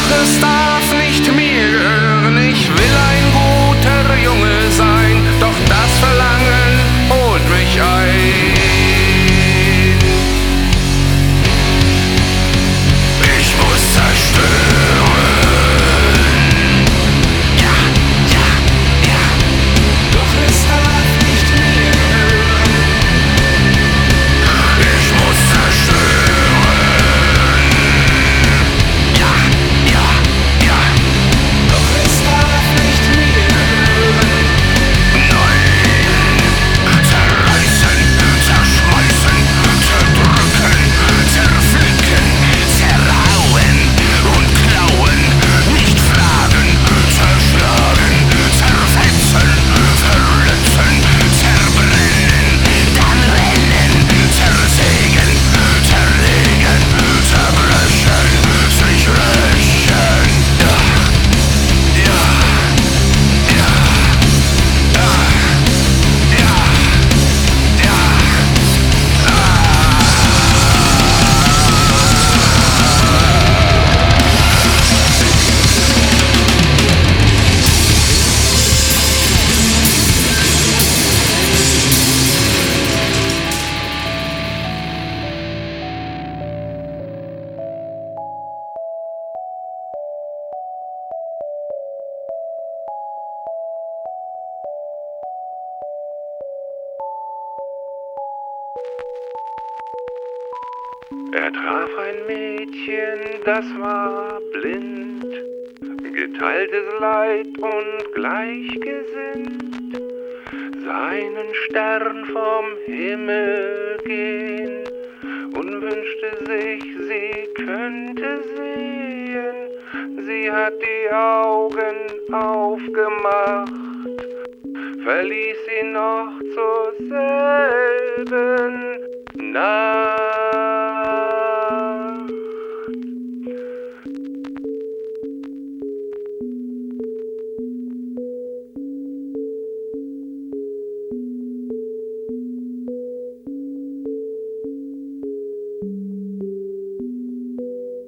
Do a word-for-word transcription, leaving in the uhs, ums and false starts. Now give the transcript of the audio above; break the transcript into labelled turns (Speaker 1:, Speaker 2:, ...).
Speaker 1: Doch es darf nicht mir gehören, ich will ein guter Junge sein, doch das Verlangen holt mich ein. Ich muss zerstören. Ja, ja, ja. Doch es darf nicht mir gehören. Ich muss zerstören. Ja, ja, ja. Doch es darf nicht mir gehören. Nein. Zerreißen, zerschmeißen, zerdrücken, zerflicken, zerhauen und klauen. Nicht fragen, zerschlagen, zerfetzen, verletzen, zerbrennen, dann rennen, zersägen, zerlegen, zerbrechen, sich rächen. Ja, ja, ja, ja, ja, ja. Er traf ein Mädchen, das war blind, geteiltes Leid und gleichgesinnt, sah einen Stern vom Himmel gehen und wünschte sich, sie könnte sehen. Sie hat die Augen aufgemacht, verließ ihn noch zur selben Nacht.